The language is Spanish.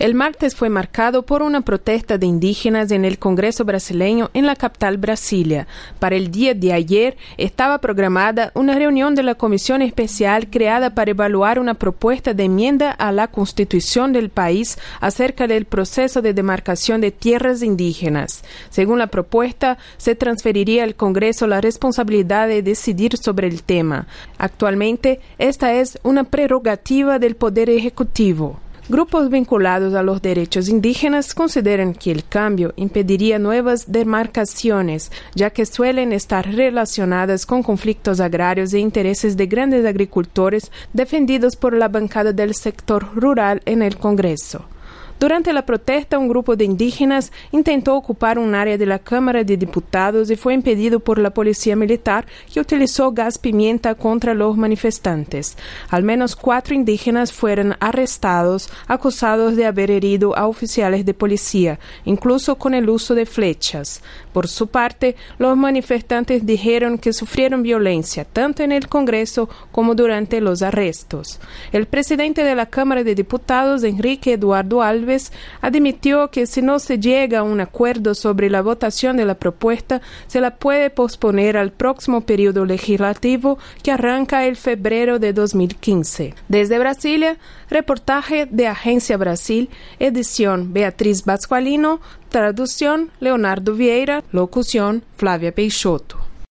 El martes fue marcado por una protesta de indígenas en el Congreso brasileño en la capital Brasilia. Para el día de ayer estaba programada una reunión de la comisión especial creada para evaluar una propuesta de enmienda a la Constitución del país acerca del proceso de demarcación de tierras indígenas. Según la propuesta, se transferiría al Congreso la responsabilidad de decidir sobre el tema. Actualmente, esta es una prerrogativa del Poder Ejecutivo. Grupos vinculados a los derechos indígenas consideran que el cambio impediría nuevas demarcaciones, ya que suelen estar relacionadas con conflictos agrarios e intereses de grandes agricultores defendidos por la bancada del sector rural en el Congreso. Durante la protesta, un grupo de indígenas intentó ocupar un área de la Cámara de Diputados y fue impedido por la policía militar, que utilizó gas pimienta contra los manifestantes. Al menos 4 indígenas fueron arrestados, acusados de haber herido a oficiales de policía, incluso con el uso de flechas. Por su parte, los manifestantes dijeron que sufrieron violencia, tanto en el Congreso como durante los arrestos. El presidente de la Cámara de Diputados, Enrique Eduardo Alves, admitió que si no se llega a un acuerdo sobre la votación de la propuesta, se la puede posponer al próximo periodo legislativo que arranca en febrero de 2015. Desde Brasilia, reportaje de Agencia Brasil, edición Beatriz Bascualino, traducción Leonardo Vieira, locución Flávia Peixoto.